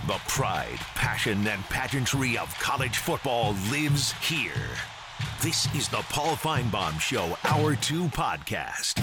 The pride, passion, and pageantry of college football lives here. This is the Paul Finebaum Show, Hour 2 podcast.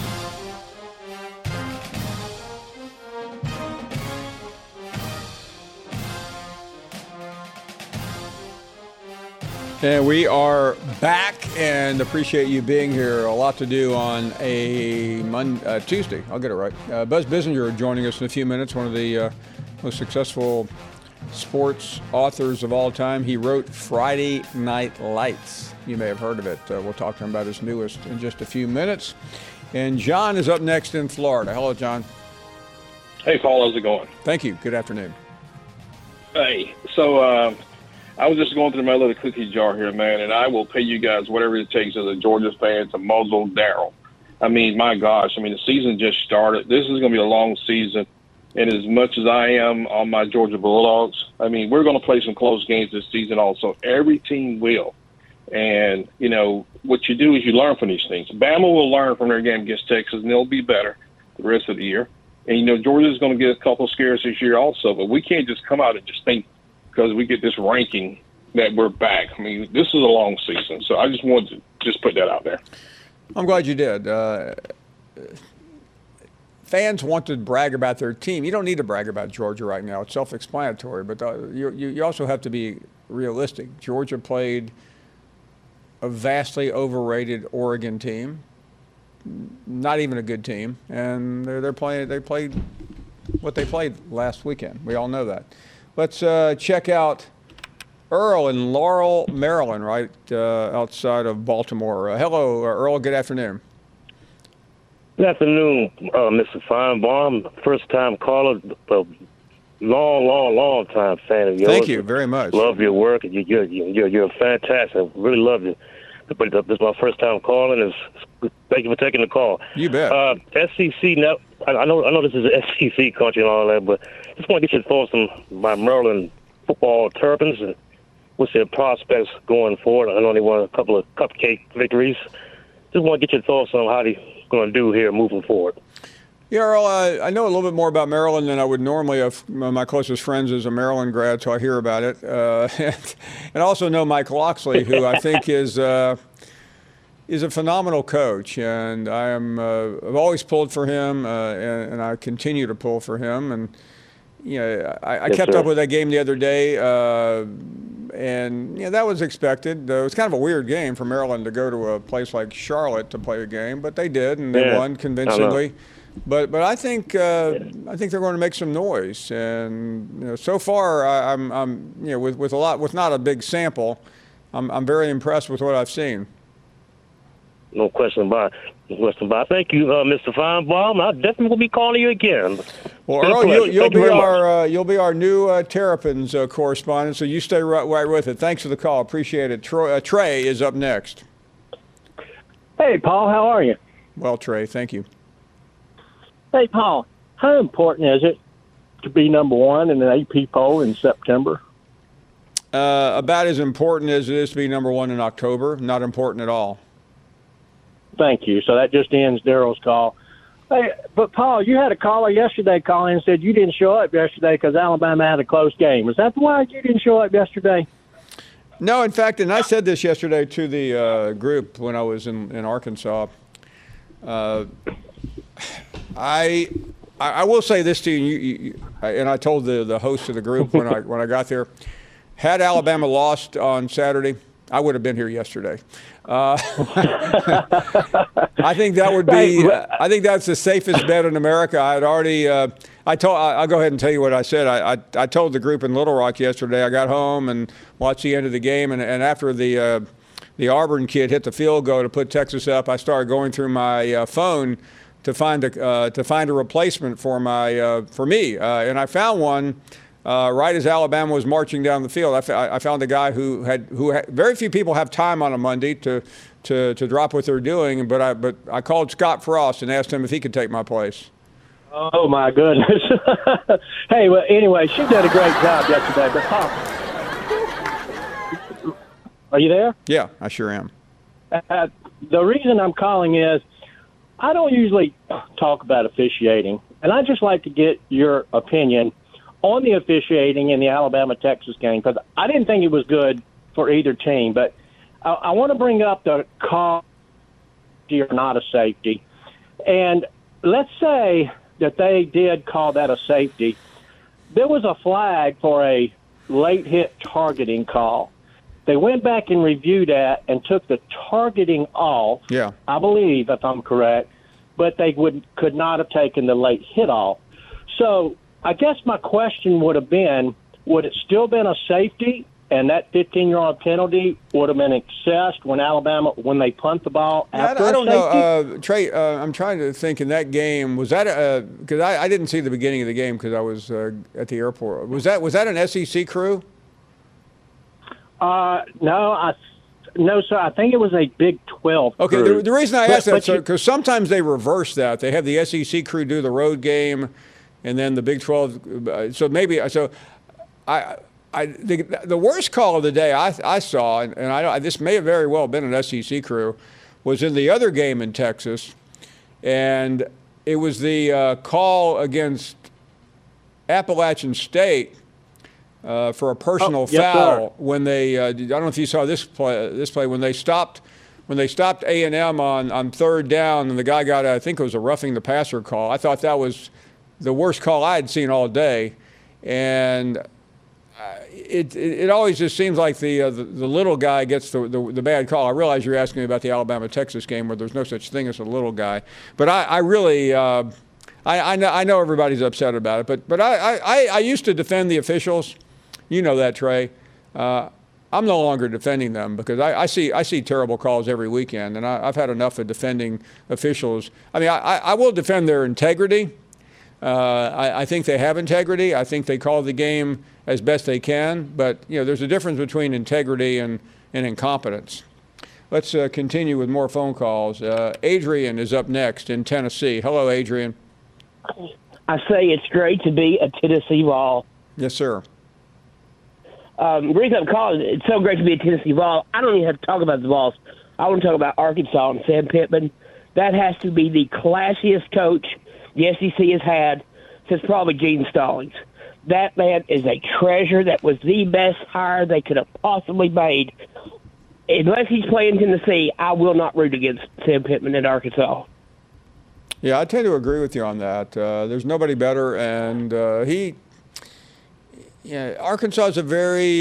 And we are back and appreciate you being here. A lot to do on a Tuesday. I'll get it right. Buzz Bissinger joining us in a few minutes, one of the most successful sports authors of all time. He wrote Friday Night Lights. You may have heard of it. We'll talk to him about his newest in just a few minutes. And John is up next in Florida. Hello, John. Hey, Paul. How's it going? Thank you. Good afternoon. Hey, so I was just going through my little cookie jar here, man, and I will pay you guys whatever it takes as a Georgia fan to muzzle Daryl. I mean, my gosh. I mean, the season just started. This is going to be a long season. And as much as I am on my Georgia Bulldogs, I mean, we're going to play some close games this season also. Every team will. And, you know, what you do is you learn from these things. Bama will learn from their game against Texas, and they'll be better the rest of the year. And, you know, Georgia's going to get a couple scares this year also. But we can't just come out and just think because we get this ranking that we're back. I mean, this is a long season. So I just wanted to just put that out there. I'm glad you did. Fans want to brag about their team. You don't need to brag about Georgia right now. It's self-explanatory. But you also have to be realistic. Georgia played a vastly overrated Oregon team, not even a good team, and they played what they played last weekend. We all know that. Let's check out Earl in Laurel, Maryland, right outside of Baltimore. Hello, Earl. Good afternoon. Good afternoon, Mr. Finebaum. First-time caller, long time fan of yours. Thank you very much. Love your work. You're fantastic. I really love you. But this is my first time calling. Thank you for taking the call. You bet. SEC. Now, I know this is SEC country and all that, but just want to get your thoughts on my Maryland football Terrapins and what's their prospects going forward. I know they won a couple of cupcake victories. Just want to get your thoughts on how they're going to do here moving forward. Yeah, Earl, I know a little bit more about Maryland than I would normally. My closest friends is a Maryland grad, so I hear about it. And also know Mike Locksley, who I think is a phenomenal coach. And I've always pulled for him, and I continue to pull for him. And, you know, I kept up with that game the other day, and you know, that was expected. It was kind of a weird game for Maryland to go to a place like Charlotte to play a game, but they did, and they won convincingly. But I think they're going to make some noise, and you know, so far I'm you know with not a big sample, I'm very impressed with what I've seen. No question about it. Thank you, Mr. Finebaum. I definitely will be calling you again. Well, Earl, you'll be our new Terrapins correspondent, so you stay right with it. Thanks for the call. Appreciate it. Trey is up next. Hey, Paul, how are you? Well, Trey, thank you. Hey, Paul, how important is it to be number one in an AP poll in September? About as important as it is to be number one in October. Not important at all. Thank you. So that just ends Daryl's call. Hey, but, Paul, you had a caller yesterday calling and said you didn't show up yesterday because Alabama had a close game. Was that why you didn't show up yesterday? No, in fact, and I said this yesterday to the group when I was in Arkansas. I will say this to you, and I told the host of the group when I got there. Had Alabama lost on Saturday, I would have been here yesterday. I think that would be. I think that's the safest bet in America. I had already. I'll go ahead and tell you what I said. I told the group in Little Rock yesterday. I got home and watched the end of the game, and after the Auburn kid hit the field goal to put Texas up, I started going through my phone to find a replacement for me, and I found one. Right as Alabama was marching down the field, I found a guy who had very few people have time on a Monday to drop what they're doing, but I called Scott Frost and asked him if he could take my place. Oh my goodness! Hey, well, anyway, she did a great job yesterday. But Paul, are you there? Yeah, I sure am. The reason I'm calling is I don't usually talk about officiating, and I just like to get your opinion on the officiating in the Alabama-Texas game, because I didn't think it was good for either team. But I want to bring up the call or not a safety. And let's say that they did call that a safety. There was a flag for a late hit targeting call. They went back and reviewed that and took the targeting off, I believe, if I'm correct, but they could not have taken the late hit off. So I guess my question would have been, would it still been a safety, and that 15-yard penalty would have been assessed when they punt the ball after I don't safety? know. Trey, I'm trying to think in that game, was that because I didn't see the beginning of the game because I was at the airport. Was that an SEC crew? No, sir. I think it was a Big 12 crew. Okay, the reason I asked that, because sometimes they reverse that. They have the SEC crew do the road game, and then the Big 12. So maybe the worst call of the day I saw, and this may have very well been an SEC crew, was in the other game in Texas, and it was the call against Appalachian State. For a personal foul when they I don't know if you saw this play when they stopped A&M on third down, and the guy got I think it was a roughing the passer call. I thought that was the worst call I had seen all day, and it always just seems like the little guy gets the bad call. I realize you're asking me about the Alabama-Texas game where there's no such thing as a little guy, but I really I know everybody's upset about it, but I used to defend the officials. You know that, Trey. I'm no longer defending them because I see terrible calls every weekend, and I've had enough of defending officials. I mean, I will defend their integrity. I think they have integrity. I think they call the game as best they can, but there's a difference between integrity and incompetence. Let's continue with more phone calls. Adrian is up next in Tennessee. Hello, Adrian. I say it's great to be a Tennessee Vol. Yes, sir. The reason I'm calling it, it's so great to be a Tennessee Vol. I don't even have to talk about the Vols. I want to talk about Arkansas and Sam Pittman. That has to be the classiest coach the SEC has had since probably Gene Stallings. That man is a treasure. That was the best hire they could have possibly made. Unless he's playing Tennessee, I will not root against Sam Pittman at Arkansas. Yeah, I tend to agree with you on that. There's nobody better, and Arkansas is a very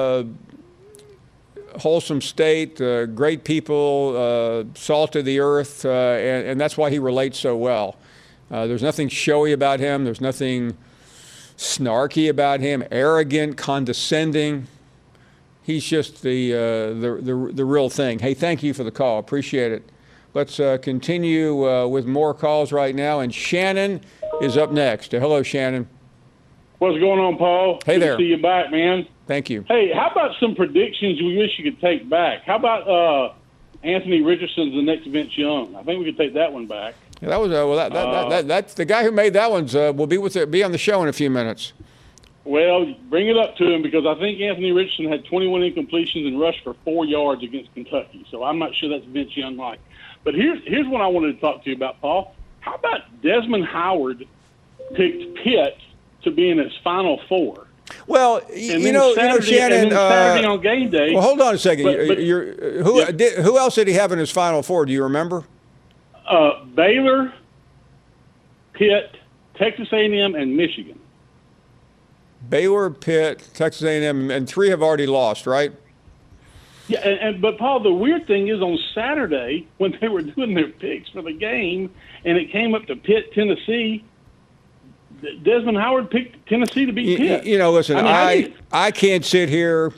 wholesome state, great people, salt of the earth, and that's why he relates so well. There's nothing showy about him. There's nothing snarky about him, arrogant, condescending. He's just the real thing. Hey, thank you for the call. Appreciate it. Let's continue with more calls right now, and Shannon is up next. Hello, Shannon. What's going on, Paul? Hey there. Good to see you back, man. Thank you. Hey, how about some predictions we wish you could take back? How about Anthony Richardson's the next Vince Young? I think we could take that one back. Yeah, that was that's the guy who made that one. Will be on the show in a few minutes. Well, bring it up to him because I think Anthony Richardson had 21 incompletions and rushed for 4 yards against Kentucky. So I'm not sure that's Vince Young like. But here's what I wanted to talk to you about, Paul. How about Desmond Howard picked Pitt to be in his Final Four? Well, Shannon. Saturday on game day. Well, hold on a second. Who else did he have in his Final Four? Do you remember? Baylor, Pitt, Texas A&M, and Michigan. Baylor, Pitt, Texas A&M, and 3 have already lost, right? Yeah, but Paul, the weird thing is on Saturday when they were doing their picks for the game, and it came up to Pitt, Tennessee. Desmond Howard picked Tennessee to beat Pitt. Listen, I can't sit here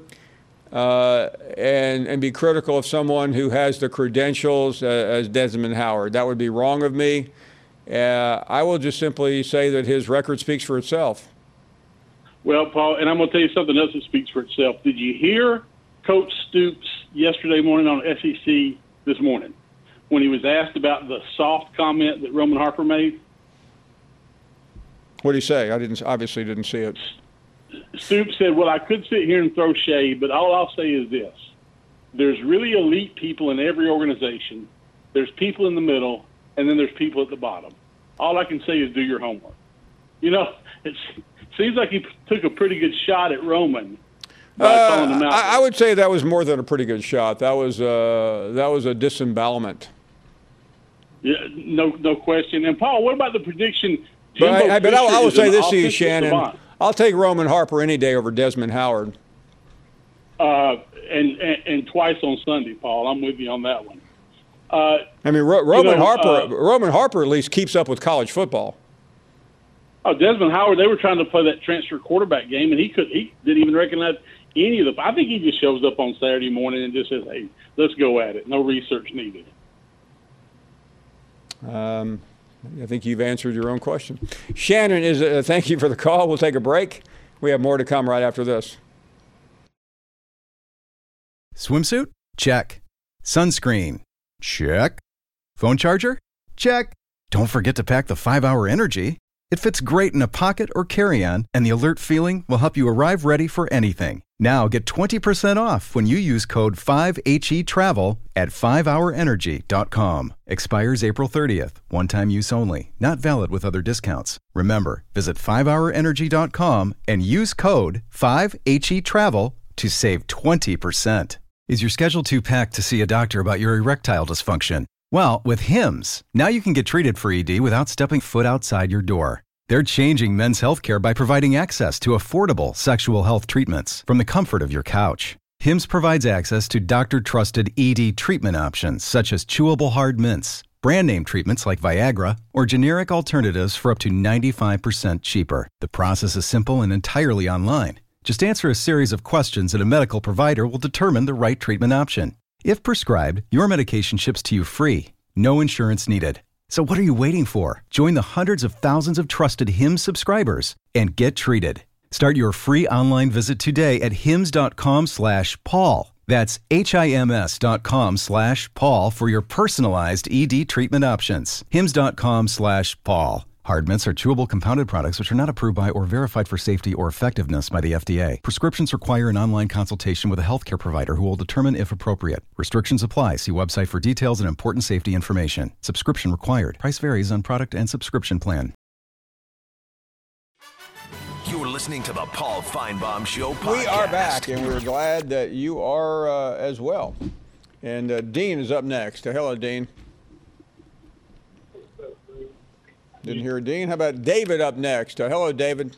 and be critical of someone who has the credentials as Desmond Howard. That would be wrong of me. I will just simply say that his record speaks for itself. Well, Paul, and I'm going to tell you something else that speaks for itself. Did you hear Coach Stoops yesterday morning on SEC this morning when he was asked about the soft comment that Roman Harper made? What did he say? I obviously didn't see it. Stoops said, well, I could sit here and throw shade, but all I'll say is this. There's really elite people in every organization. There's people in the middle, and then there's people at the bottom. All I can say is do your homework. It seems like he took a pretty good shot at Roman by calling him out. I would say that was more than a pretty good shot. That was a disembowelment. Yeah, no question. And Paul, what about the prediction? But I will say this to you, Shannon. Savant. I'll take Roman Harper any day over Desmond Howard. And twice on Sunday, Paul. I'm with you on that one. Roman Harper at least keeps up with college football. Oh, Desmond Howard, they were trying to play that transfer quarterback game, and he didn't even recognize any of the. I think he just shows up on Saturday morning and just says, "Hey, let's go at it." No research needed. I think you've answered your own question. Shannon, thank you for the call. We'll take a break. We have more to come right after this. Swimsuit? Check. Sunscreen? Check. Phone charger? Check. Don't forget to pack the 5-Hour Energy. It fits great in a pocket or carry-on, and the alert feeling will help you arrive ready for anything. Now get 20% off when you use code 5HETRAVEL at 5hourenergy.com. Expires April 30th. One-time use only. Not valid with other discounts. Remember, visit 5hourenergy.com and use code 5HETRAVEL to save 20%. Is your schedule too packed to see a doctor about your erectile dysfunction? Well, with Hims, now you can get treated for ED without stepping foot outside your door. They're changing men's healthcare by providing access to affordable sexual health treatments from the comfort of your couch. Hims provides access to doctor-trusted ED treatment options such as chewable hard mints, brand name treatments like Viagra, or generic alternatives for up to 95% cheaper. The process is simple and entirely online. Just answer a series of questions and a medical provider will determine the right treatment option. If prescribed, your medication ships to you free. No insurance needed. So what are you waiting for? Join the hundreds of thousands of trusted Hims subscribers and get treated. Start your free online visit today at hims.com/Paul. That's HIMS.com/Paul for your personalized ED treatment options. hims.com/Paul. Hard mints are chewable compounded products which are not approved by or verified for safety or effectiveness by the FDA. Prescriptions require an online consultation with a healthcare provider who will determine if appropriate. Restrictions apply. See website for details and important safety information. Subscription required. Price varies on product and subscription plan. You're listening to the Paul Feinbaum Show podcast. We are back, and we're glad that you are as well. And Dean is up next. Hello, Dean. Didn't hear Dean. How about David up next? Hello, David.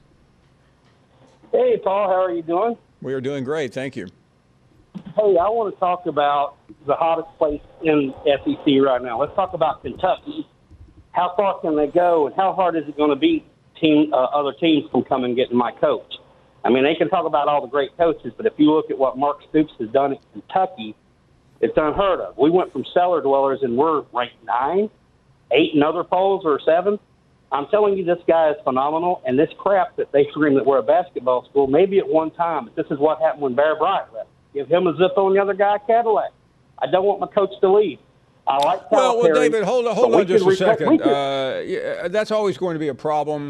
Hey, Paul. How are you doing? We are doing great. Thank you. Hey, I want to talk about the hottest place in SEC right now. Let's talk about Kentucky. How far can they go, and how hard is it going to be other teams from coming and getting my coach? I mean, they can talk about all the great coaches, but if you look at what Mark Stoops has done at Kentucky, it's unheard of. We went from cellar dwellers, and we're ranked 9. 8 in other polls or 7. I'm telling you, this guy is phenomenal. And this crap that they scream that we're a basketball school, maybe at one time, but this is what happened when Bear Bryant left. Give him a Zippo and the other guy a Cadillac. I don't want my coach to leave. I like Calipari. Well, David, hold on just a second. That's always going to be a problem.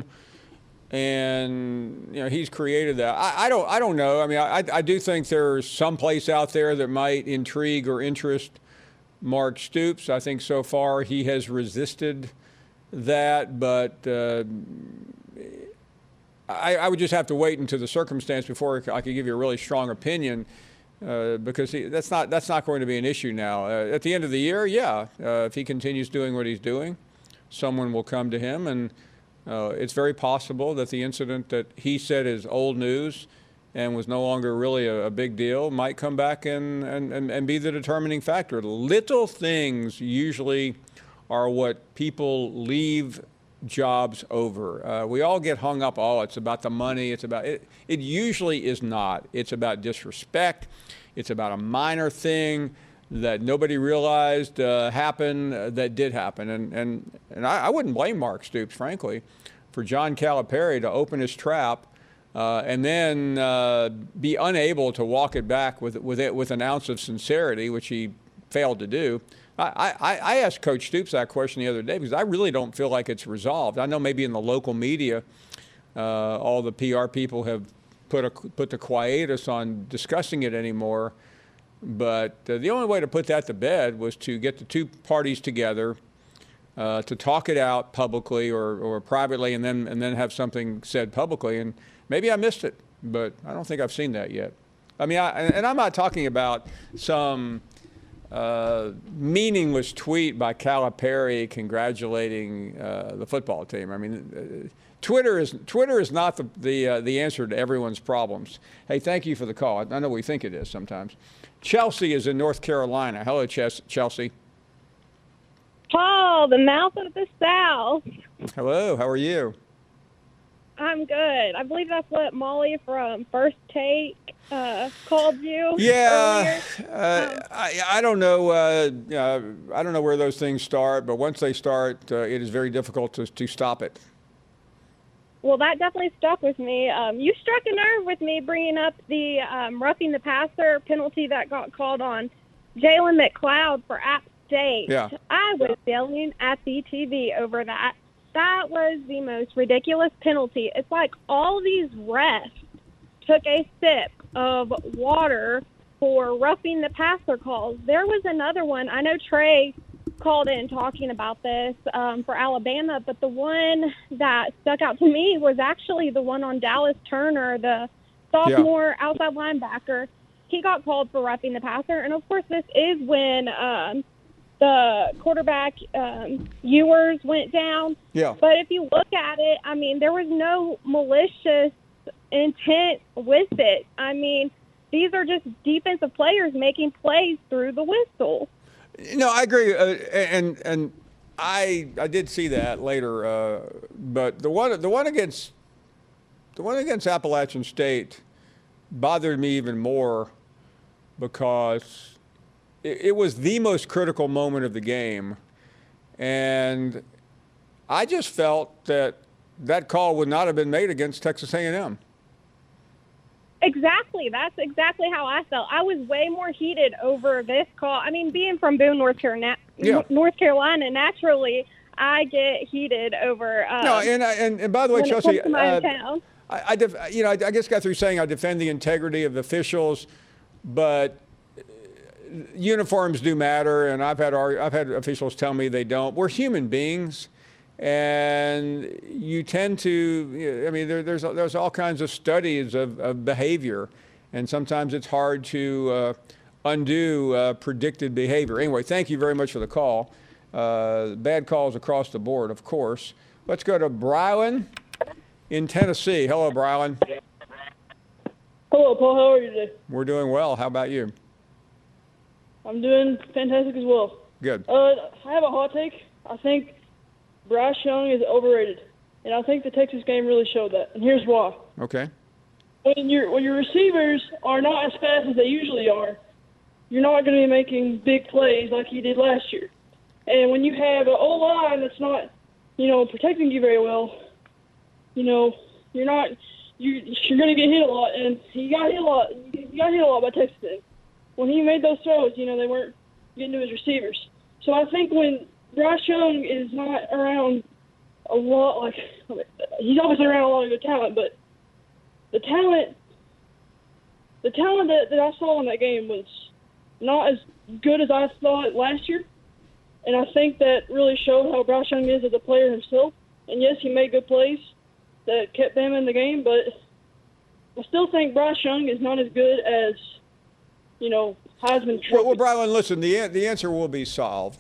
And he's created that. I don't know. I mean, I do think there's some place out there that might intrigue or interest Mark Stoops. I think so far he has resisted that, but I would just have to wait until the circumstance before I could give you a really strong opinion, because that's not going to be an issue now. At the end of the year, if he continues doing what he's doing, someone will come to him, and it's very possible that the incident that he said is old news and was no longer really a big deal might come back and be the determining factor. Little things usually are what people leave jobs over. We all get hung up, it's about the money, it's about it. It usually is not. It's about disrespect. It's about a minor thing that nobody realized happened that did happen. And I wouldn't blame Mark Stoops, frankly, for John Calipari to open his trap and then be unable to walk it back with an ounce of sincerity, which he failed to do. I asked Coach Stoops that question the other day because I really don't feel like it's resolved. I know maybe in the local media, all the PR people have put the quietus on discussing it anymore. But the only way to put that to bed was to get the two parties together, to talk it out publicly or privately, and then have something said publicly. And maybe I missed it, but I don't think I've seen that yet. I mean, and I'm not talking about some meaningless tweet by Calipari congratulating the football team. I mean, Twitter is not the answer to everyone's problems. Hey, thank you for the call. I know we think it is sometimes. Chelsea is in North Carolina. Hello, Chelsea. Paul, the mouth of the South. Hello, how are you? I'm good. I believe that's what Molly from First Take called you. Yeah, I don't know. I don't know where those things start, but once they start, it is very difficult to stop it. Well, that definitely stuck with me. You struck a nerve with me bringing up the roughing the passer penalty that got called on Jalen McLeod for App State. Yeah. I was yelling at the TV over that. That was the most ridiculous penalty. It's like all these refs took a sip of water for roughing the passer calls. There was another one. I know Trey called in talking about this for Alabama, but the one that stuck out to me was actually the one on Dallas Turner, the sophomore outside linebacker. He got called for roughing the passer, and of course this is when the quarterback Ewers went down. Yeah. But if you look at it, I mean, there was no malicious intent with it. I mean, these are just defensive players making plays through the whistle. No, I agree, and I did see that later, but the one against Appalachian State bothered me even more because it was the most critical moment of the game, and I just felt that call would not have been made against Texas A&M. Exactly. That's exactly how I felt. I was way more heated over this call. I mean, being from Boone, North Carolina, naturally, I get heated over. No, and by the way, Chelsea, I guess got through saying I defend the integrity of the officials, but uniforms do matter, and I've had officials tell me they don't. We're human beings. And you tend to, I mean, there's all kinds of studies of behavior, and sometimes it's hard to undo predicted behavior. Anyway, thank you very much for the call. Bad calls across the board, of course. Let's go to Brylan in Tennessee. Hello, Brylan. Hello, Paul. How are you today? We're doing well. How about you? I'm doing fantastic as well. Good. I have a hot take. I think Bryce Young is overrated, and I think the Texas game really showed that. And here's why. Okay. When your receivers are not as fast as they usually are, you're not going to be making big plays like you did last year. And when you have an O-line that's not, protecting you very well, you're going to get hit a lot. And he got hit a lot. He got hit a lot by Texas. When he made those throws, they weren't getting to his receivers. So I think when Bryce Young is not around a lot, he's obviously around a lot of good talent, but the talent that I saw in that game was not as good as I thought last year. And I think that really showed how Bryce Young is as a player himself. And yes, he made good plays that kept them in the game, but I still think Bryce Young is not as good as, Heisman Trophy. Well, Brylan, listen, the answer will be solved.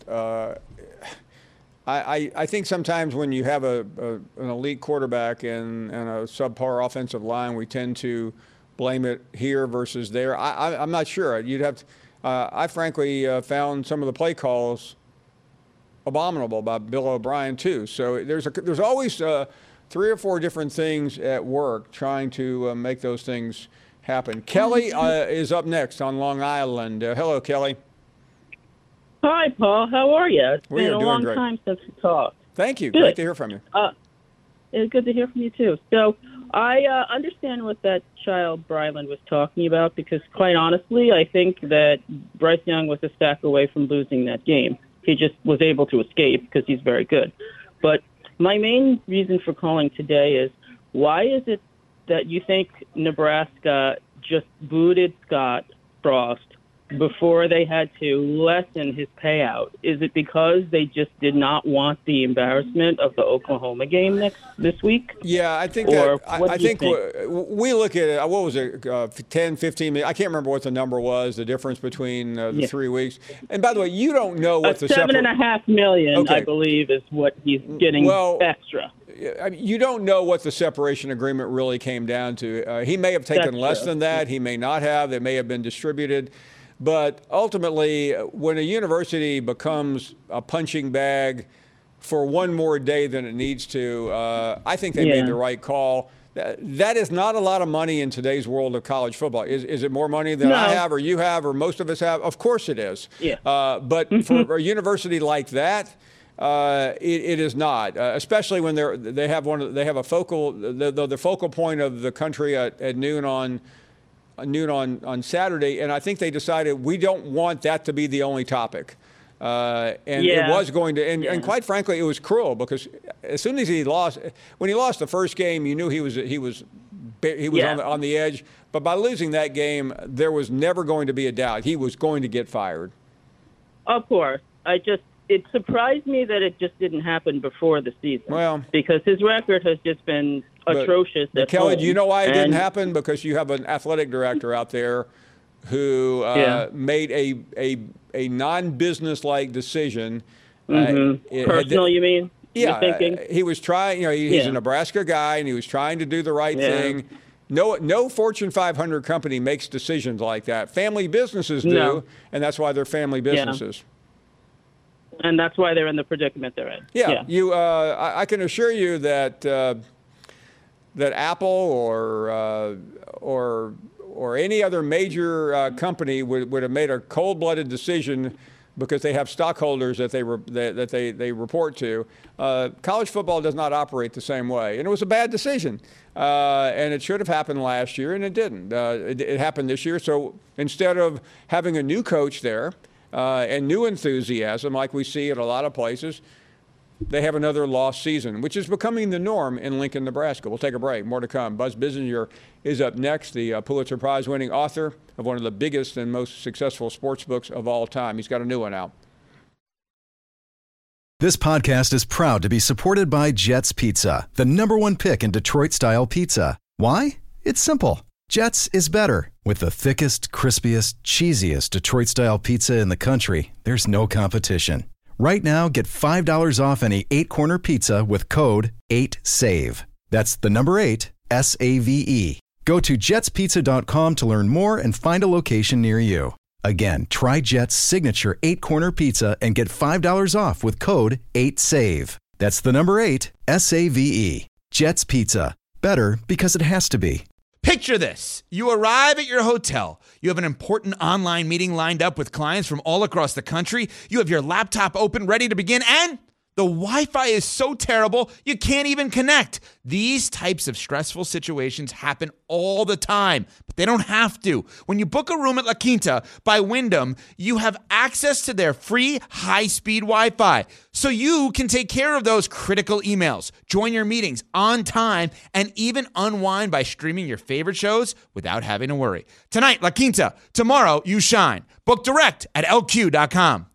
I think sometimes when you have an elite quarterback and a subpar offensive line, we tend to blame it here versus there. I'm not sure. You'd have to, I frankly found some of the play calls abominable by Bill O'Brien too. So there's always 3 or 4 different things at work trying to make those things happen. Kelly is up next on Long Island. Hello, Kelly. Hi, Paul. How are you? It's been a long great. time since we talked. Thank you. Good. Great to hear from you. It's good to hear from you, too. So I understand what that child Bryland was talking about because, quite honestly, I think that Bryce Young was a stack away from losing that game. He just was able to escape because he's very good. But my main reason for calling today is why is it that you think Nebraska just booted Scott Frost before they had to lessen his payout? Is it because they just did not want the embarrassment of the Oklahoma game this week? Yeah, I think Or that, what I do you think we look at it, what was it, 10, 15 million? I can't remember what the number was, the difference between the 3 weeks. And by the way, you don't know what the $7.5 million, Okay. I believe, is what he's getting extra. I mean, you don't know what the separation agreement really came down to. He may have taken That's less true. than that. He may not have. They may have been distributed. But ultimately, when a university becomes a punching bag for one more day than it needs to, I think they made the right call. That is not a lot of money in today's world of college football. Is it more money than I have or you have or most of us have? Of course it is. Yeah. But for a university like that, it is not, especially when they have a focal the focal point of the country at noon on Saturday, and I think they decided we don't want that to be the only topic. It was going to, and quite frankly, it was cruel because as soon as when he lost the first game, you knew he was on the edge. But by losing that game, there was never going to be a doubt he was going to get fired. Of course, it surprised me that it just didn't happen before the season. Well, because his record has just been atrocious. But Kelly, home. do you know why it didn't happen? Because you have an athletic director out there who made a non-business-like decision. Personal, you mean? Yeah, You're thinking? he was trying. He's a Nebraska guy, and he was trying to do the right thing. No Fortune 500 company makes decisions like that. Family businesses do, and that's why they're family businesses. And that's why they're in the predicament they're in. Yeah. I can assure you that that Apple or any other major company would have made a cold-blooded decision because they have stockholders that they report to. College football does not operate the same way, and it was a bad decision. And it should have happened last year, and it didn't. It happened this year. So instead of having a new coach there and new enthusiasm like we see at a lot of places, they have another lost season, which is becoming the norm in Lincoln, Nebraska. We'll take a break. More to come. Buzz Bissinger is up next, the Pulitzer Prize-winning author of one of the biggest and most successful sports books of all time. He's got a new one out. This podcast is proud to be supported by Jets Pizza, the #1 pick in Detroit-style pizza. Why? It's simple. Jets is better. With the thickest, crispiest, cheesiest Detroit-style pizza in the country, there's no competition. Right now, get $5 off any 8-corner pizza with code 8SAVE. That's the number 8, SAVE. Go to jetspizza.com to learn more and find a location near you. Again, try Jet's signature 8-corner pizza and get $5 off with code 8SAVE. That's the number 8, SAVE. Jet's Pizza. Better because it has to be. Picture this. You arrive at your hotel. You have an important online meeting lined up with clients from all across the country. You have your laptop open, ready to begin, and the Wi-Fi is so terrible, you can't even connect. These types of stressful situations happen all the time, but they don't have to. When you book a room at La Quinta by Wyndham, you have access to their free high-speed Wi-Fi, so you can take care of those critical emails, join your meetings on time, and even unwind by streaming your favorite shows without having to worry. Tonight, La Quinta. Tomorrow, you shine. Book direct at LQ.com.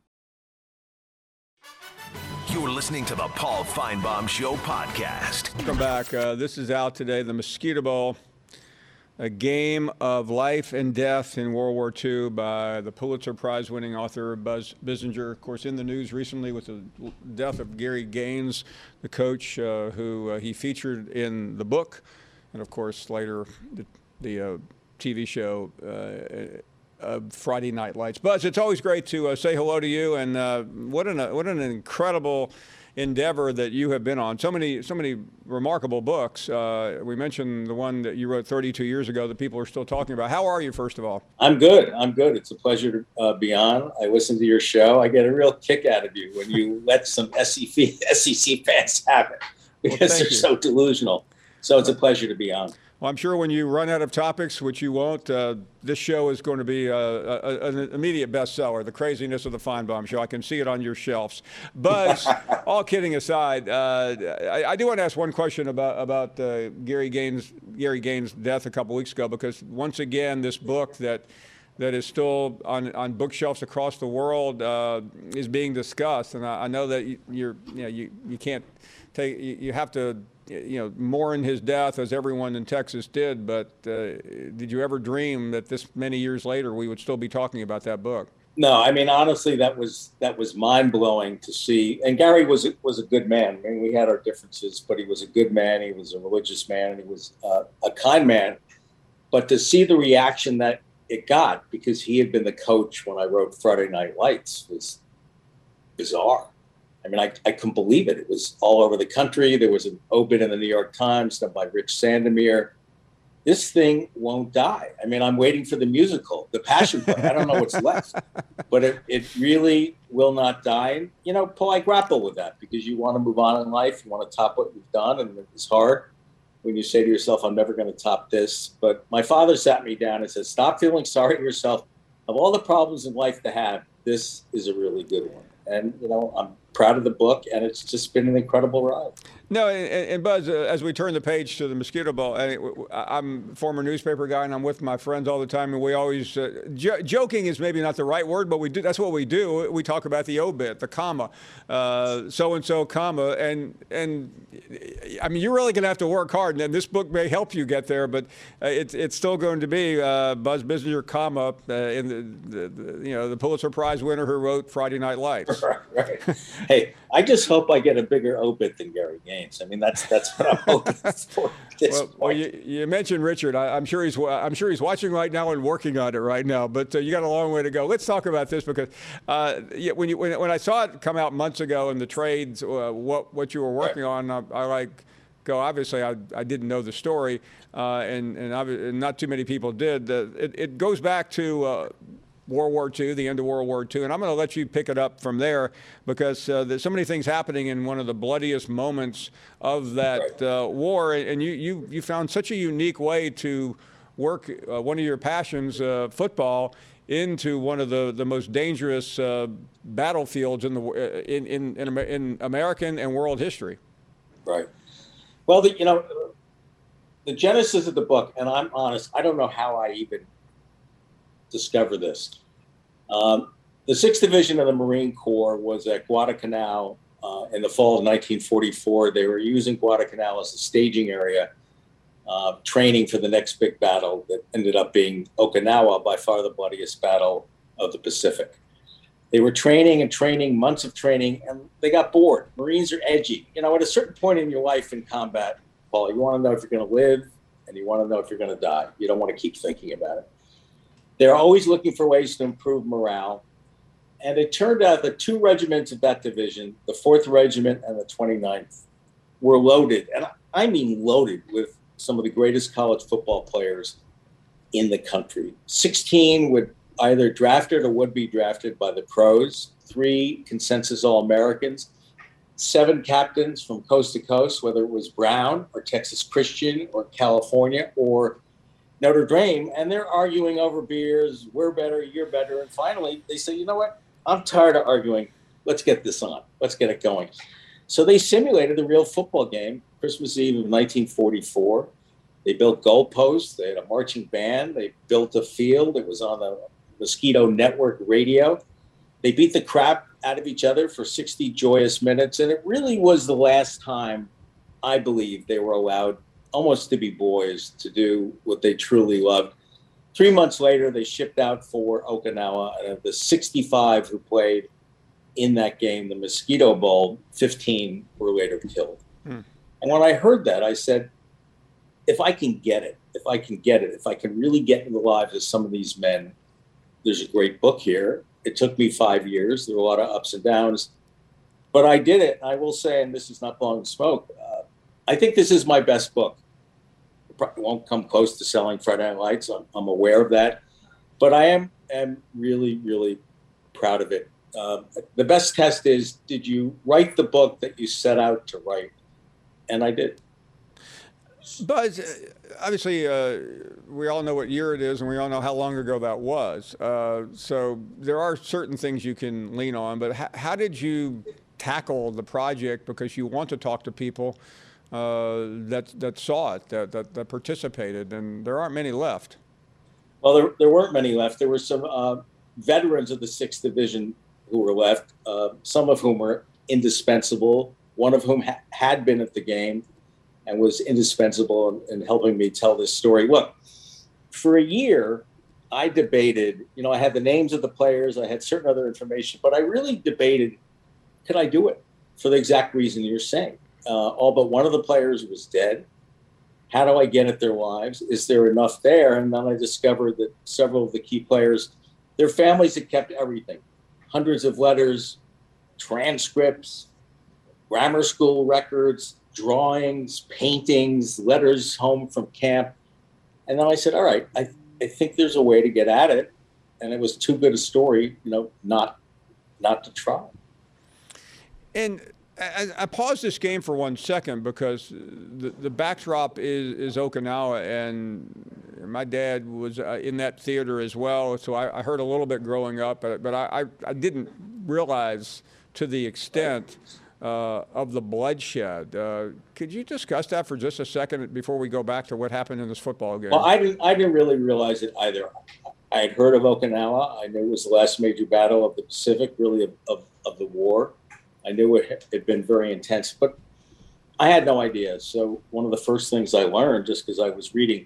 You're listening to the Paul Feinbaum Show podcast. Welcome back. This is out today, the Mosquito Bowl, a game of life and death in World War II by the Pulitzer Prize-winning author Buzz Bissinger. Of course, in the news recently with the death of Gary Gaines, the coach who he featured in the book, and of course later the TV show Friday Night Lights. Buzz, it's always great to say hello to you, and what an incredible endeavor that you have been on. So many remarkable books. We mentioned the one that you wrote 32 years ago that people are still talking about. How are you, first of all? I'm good. It's a pleasure to be on. I listen to your show. I get a real kick out of you when you let some SEC fans have it because they're so delusional. So it's a pleasure to be on. Well, I'm sure when you run out of topics, which you won't, this show is going to be an immediate bestseller, The Craziness of the Feinbaum Show. I can see it on your shelves. Buzz, all kidding aside, I do want to ask one question about Gary Gaines' death a couple weeks ago, because once again, this book that that is still on bookshelves across the world is being discussed. And I know that you can't take, you have to, mourn his death as everyone in Texas did. But did you ever dream that this many years later we would still be talking about that book? No, I mean, honestly, that was mind blowing to see. And Gary was a good man. I mean, we had our differences, but he was a good man. He was a religious man. He was a kind man. But to see the reaction that it got, because he had been the coach when I wrote Friday Night Lights, was bizarre. I mean, I couldn't believe it. It was all over the country. There was an obit in the New York Times done by Rich Sandomir. This thing won't die. I mean, I'm waiting for the musical, The Passion Play. I don't know what's left, but it really will not die. And, Paul, I grapple with that because you want to move on in life. You want to top what you've done, and it's hard when you say to yourself, I'm never going to top this. But my father sat me down and said, stop feeling sorry for yourself. Of all the problems in life to have, this is a really good one. And, I'm proud of the book, and it's just been an incredible ride. No, and Buzz, as we turn the page to the Mosquito Bowl, I'm a former newspaper guy, and I'm with my friends all the time, and we always joking is maybe not the right word, but we do. That's what we do. We talk about the obit, the comma, so and so, comma, and I mean, you're really going to have to work hard, and this book may help you get there, but it's still going to be Buzz Bissinger, comma, in the Pulitzer Prize winner who wrote Friday Night Lights. Right. Hey, I just hope I get a bigger obit than Gary Gaines. I mean, that's what I'm hoping for. Well, you mentioned Richard. I'm sure he's watching right now and working on it right now. But you got a long way to go. Let's talk about this because when I saw it come out months ago in the trades, what you were working on, obviously I didn't know the story, and not too many people did. It goes back to World War II, the end of World War II. And I'm going to let you pick it up from there because there's so many things happening in one of the bloodiest moments of that war. And you found such a unique way to work one of your passions, football, into one of the most dangerous battlefields in American and world history. Right. Well, the genesis of the book, and I'm honest, I don't know how I even discover this. The 6th Division of the Marine Corps was at Guadalcanal in the fall of 1944. They were using Guadalcanal as a staging area, training for the next big battle that ended up being Okinawa, by far the bloodiest battle of the Pacific. They were training, months of training, and they got bored. Marines are edgy. At a certain point in your life in combat, Paul, you want to know if you're going to live, and you want to know if you're going to die. You don't want to keep thinking about it. They're always looking for ways to improve morale. And it turned out that 2 regiments of that division, the 4th Regiment and the 29th, were loaded, and I mean loaded, with some of the greatest college football players in the country. 16 would either drafted or would be drafted by the pros, 3 consensus All-Americans, 7 captains from coast to coast, whether it was Brown or Texas Christian or California or Notre Dame, and they're arguing over beers. We're better, you're better. And finally, they say, you know what? I'm tired of arguing. Let's get this on. Let's get it going. So they simulated a real football game, Christmas Eve of 1944. They built goalposts. They had a marching band. They built a field. It was on the Mosquito Network radio. They beat the crap out of each other for 60 joyous minutes. And it really was the last time, I believe, they were allowed almost to be boys, to do what they truly loved. 3 months later, they shipped out for Okinawa, and of the 65 who played in that game, the Mosquito Bowl, 15 were later killed. And when I heard that, I said, if I can get it, if I can really get in the lives of some of these men, there's a great book here. It took me 5 years. There were a lot of ups and downs, but I did it. I will say, and this is not blowing smoke, I think this is my best book. It probably won't come close to selling Friday Night Lights. I'm aware of that. But I am really, really proud of it. The best test is, did you write the book that you set out to write? And I did. Buzz, obviously, we all know what year it is, and we all know how long ago that was. So there are certain things you can lean on. But how did you tackle the project? Because you want to talk to people that saw it, that participated, and there aren't many left. Well, there weren't many left. There were some veterans of the 6th Division who were left, some of whom were indispensable, one of whom had been at the game and was indispensable in helping me tell this story. Look, for a year, I debated, I had the names of the players, I had certain other information, but I really debated, could I do it? For the exact reason you're saying. All but one of the players was dead. How do I get at their lives? Is there enough there? And then I discovered that several of the key players, their families had kept everything. Hundreds of letters, transcripts, grammar school records, drawings, paintings, letters home from camp. And then I said, all right, I think there's a way to get at it. And it was too good a story, not to try. And I paused this game for 1 second because the backdrop is Okinawa, and my dad was in that theater as well. So I heard a little bit growing up, but I didn't realize to the extent of the bloodshed. Could you discuss that for just a second before we go back to what happened in this football game? Well, I didn't really realize it either. I had heard of Okinawa. I knew it was the last major battle of the Pacific, really of the war. I knew it had been very intense, but I had no idea. So one of the first things I learned, just because I was reading,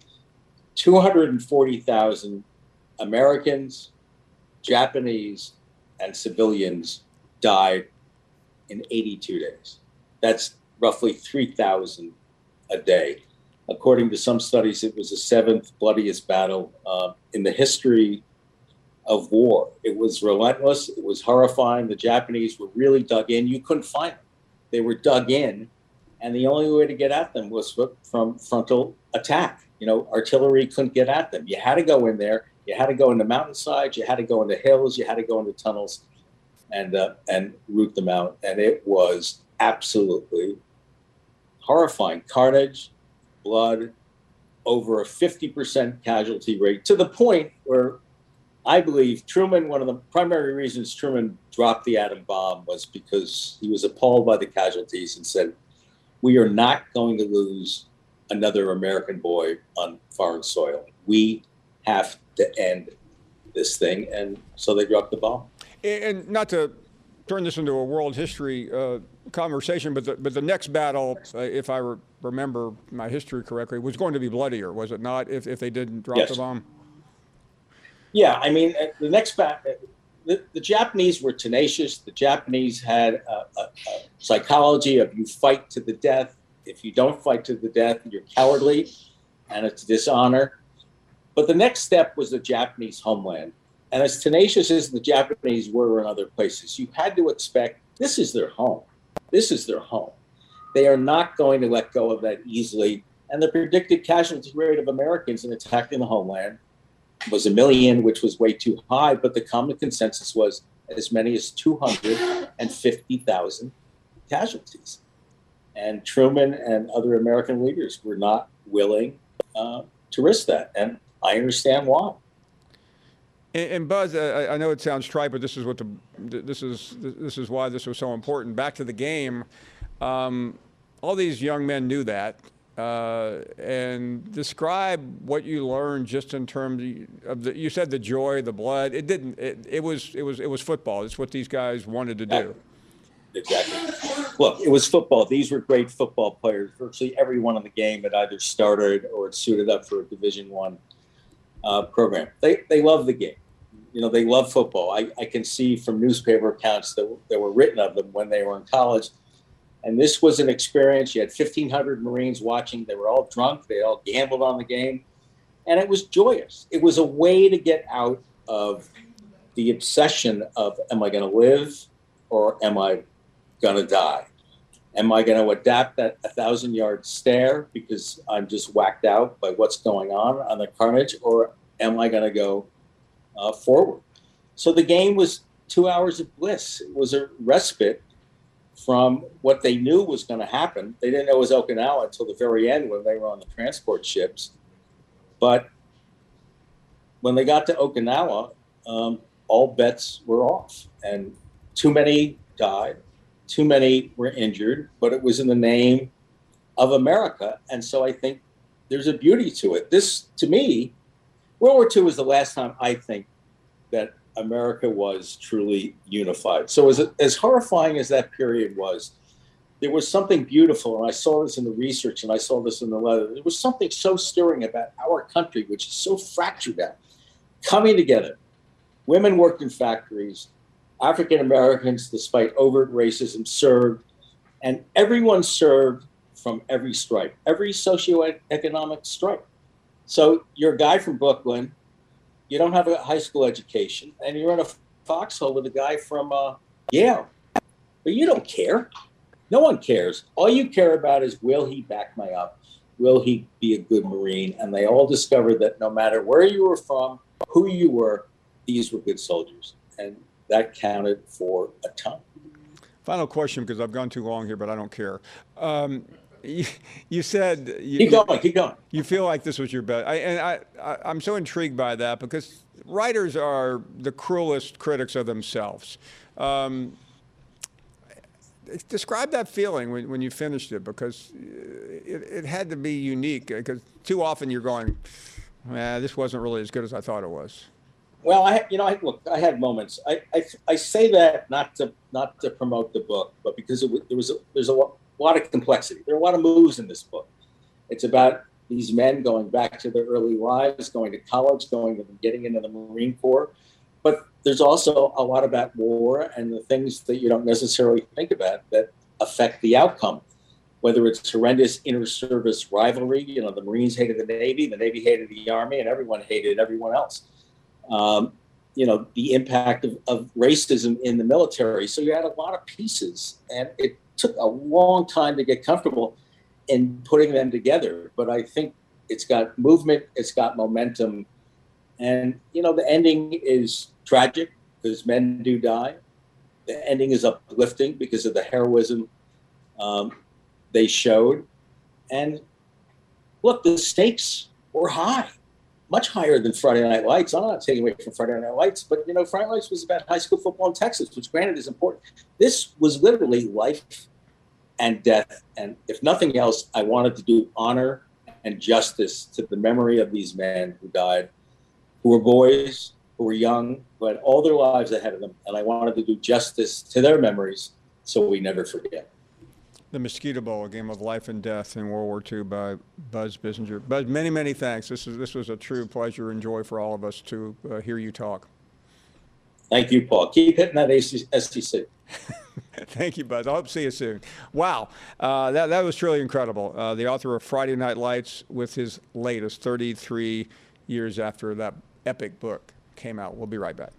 240,000 Americans, Japanese, and civilians died in 82 days. That's roughly 3,000 a day. According to some studies, it was the 7th bloodiest battle in the history of war. It was relentless. It was horrifying. The Japanese were really dug in. You couldn't find them. They were dug in. And the only way to get at them was from frontal attack. Artillery couldn't get at them. You had to go in there. You had to go into mountainsides. You had to go into hills. You had to go into tunnels and root them out. And it was absolutely horrifying. Carnage, blood, over a 50% casualty rate, to the point where I believe Truman, one of the primary reasons Truman dropped the atom bomb was because he was appalled by the casualties and said, we are not going to lose another American boy on foreign soil. We have to end this thing. And so they dropped the bomb. And not to turn this into a world history conversation, but the next battle, if I remember my history correctly, was going to be bloodier, was it not, if they didn't drop the bomb? Yeah, I mean, the next battle, the Japanese were tenacious. The Japanese had a psychology of you fight to the death. If you don't fight to the death, you're cowardly, and it's dishonor. But the next step was the Japanese homeland. And as tenacious as the Japanese were in other places, you had to expect this is their home. This is their home. They are not going to let go of that easily. And the predicted casualty rate of Americans in attacking the homeland was 1 million, which was way too high. But the common consensus was as many as 250,000 casualties. And Truman and other American leaders were not willing to risk that. And I understand why. And Buzz, I know it sounds trite, but this is what this is why this was so important. Back to the game, all these young men knew that, and describe what you learned just in terms of you said the joy, the blood. It was football. It's what these guys wanted to do. Exactly. Look, it was football. These were great football players. Virtually everyone in the game had either started or had suited up for a Division I program. They love the game. You know, they love football. I can see from newspaper accounts that were written of them when they were in college. And this was an experience. You had 1,500 Marines watching. They were all drunk. They all gambled on the game. And it was joyous. It was a way to get out of the obsession of, am I going to live or am I going to die? Am I going to adapt that 1,000-yard stare because I'm just whacked out by what's going on the carnage, or am I going to go forward? So the game was 2 hours of bliss. It was a respite from what they knew was going to happen. They didn't know it was Okinawa until the very end when they were on the transport ships. But when they got to Okinawa, all bets were off, and too many died. Too many were injured, but it was in the name of America. And so I think there's a beauty to it. This, to me, World War II was the last time I think that America was truly unified. So as horrifying as that period was, there was something beautiful, and I saw this in the research, and I saw this in the letter. There was something so stirring about our country, which is so fractured now, coming together. Women worked in factories. African Americans, despite overt racism, served, and everyone served from every stripe, every socioeconomic stripe. So you're a guy from Brooklyn, you don't have a high school education, and you're in a foxhole with a guy from Yale. But you don't care. No one cares. All you care about is, will he back me up? Will he be a good Marine? And they all discovered that no matter where you were from, who you were, these were good soldiers. And that counted for a ton. Final question, because I've gone too long here, but I don't care. You said keep going. You feel like this was your best, I'm so intrigued by that, because writers are the cruelest critics of themselves. Describe that feeling when you finished it, because it had to be unique. Because too often you're going, this wasn't really as good as I thought it was. Well, I had moments. I say that not to promote the book, but because there's a lot of complexity. There are a lot of moves in this book. It's about these men going back to their early lives, going to college, getting into the Marine Corps. But there's also a lot about war and the things that you don't necessarily think about that affect the outcome, whether it's horrendous inter-service rivalry. The Marines hated the Navy hated the Army, and everyone hated everyone else. The impact of racism in the military. So you had a lot of pieces, and it took a long time to get comfortable in putting them together. But I think it's got movement, it's got momentum. And, the ending is tragic because men do die. The ending is uplifting because of the heroism they showed. And look, the stakes were high, much higher than Friday Night Lights. I'm not taking away from Friday Night Lights, but, Friday Night Lights was about high school football in Texas, which granted is important. This was literally life and death. And if nothing else, I wanted to do honor and justice to the memory of these men who died, who were boys, who were young, who had all their lives ahead of them. And I wanted to do justice to their memories so we never forget. The Mosquito Bowl, a game of life and death in World War II by Buzz Bissinger. Buzz, many, many thanks. This was a true pleasure and joy for all of us to hear you talk. Thank you, Paul. Keep hitting that SEC. Thank you, Buzz. I hope to see you soon. Wow, that was truly incredible. The author of Friday Night Lights with his latest, 33 years after that epic book came out. We'll be right back.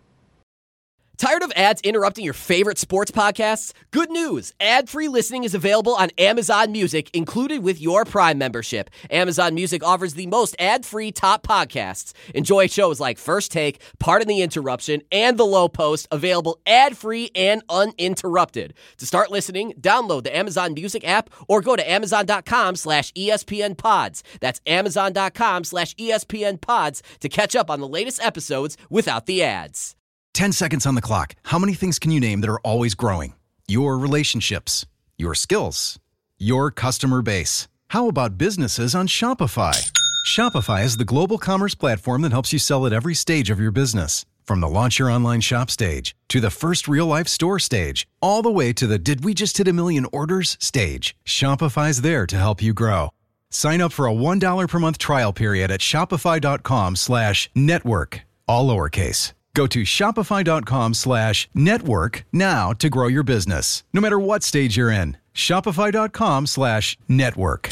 Tired of ads interrupting your favorite sports podcasts? Good news! Ad-free listening is available on Amazon Music, included with your Prime membership. Amazon Music offers the most ad-free top podcasts. Enjoy shows like First Take, Pardon the Interruption, and The Low Post, available ad-free and uninterrupted. To start listening, download the Amazon Music app or go to amazon.com/ESPN Pods. That's amazon.com/ESPN Pods to catch up on the latest episodes without the ads. 10 seconds on the clock. How many things can you name that are always growing? Your relationships, your skills, your customer base. How about businesses on Shopify? Shopify is the global commerce platform that helps you sell at every stage of your business. From the launch your online shop stage, to the first real-life store stage, all the way to the did we just hit a million orders stage. Shopify's there to help you grow. Sign up for a $1 per month trial period at shopify.com/network, all lowercase. Go to shopify.com/network now to grow your business, no matter what stage you're in. Shopify.com/network.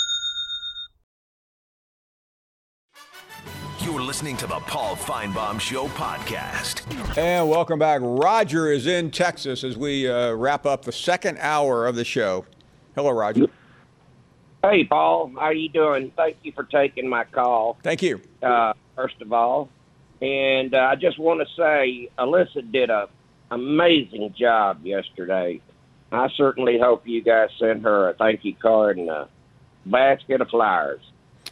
You're listening to the Paul Feinbaum Show podcast. And welcome back. Roger is in Texas as we wrap up the second hour of the show. Hello, Roger. Hey, Paul. How are you doing? Thank you for taking my call. Thank you. First of all. And I just want to say, Alyssa did an amazing job yesterday. I certainly hope you guys send her a thank you card and a basket of flowers.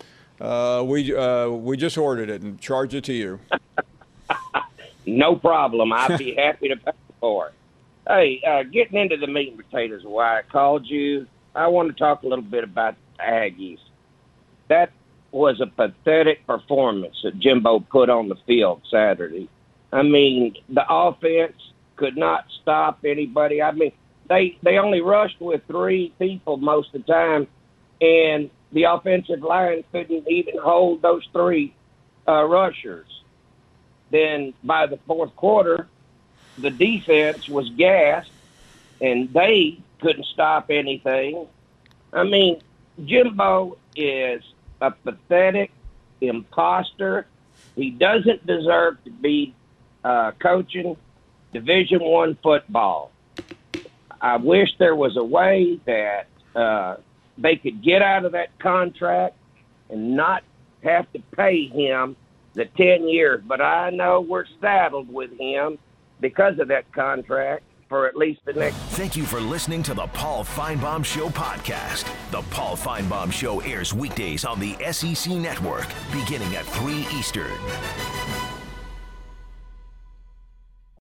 We just ordered it and charged it to you. No problem. I'd be happy to pay for it. Hey, getting into the meat and potatoes of why I called you, I want to talk a little bit about the Aggies. That was a pathetic performance that Jimbo put on the field Saturday. I mean, the offense could not stop anybody. I mean, they only rushed with 3 people most of the time, and the offensive line couldn't even hold those 3 rushers. Then by the fourth quarter, the defense was gassed, and they couldn't stop anything. I mean, Jimbo is a pathetic imposter. He doesn't deserve to be coaching Division I football. I wish there was a way that they could get out of that contract and not have to pay him the 10 years. But I know we're saddled with him because of that contract for at least the next. Thank you for listening to the Paul Feinbaum Show podcast. The Paul Feinbaum Show airs weekdays on the SEC Network, beginning at 3 Eastern.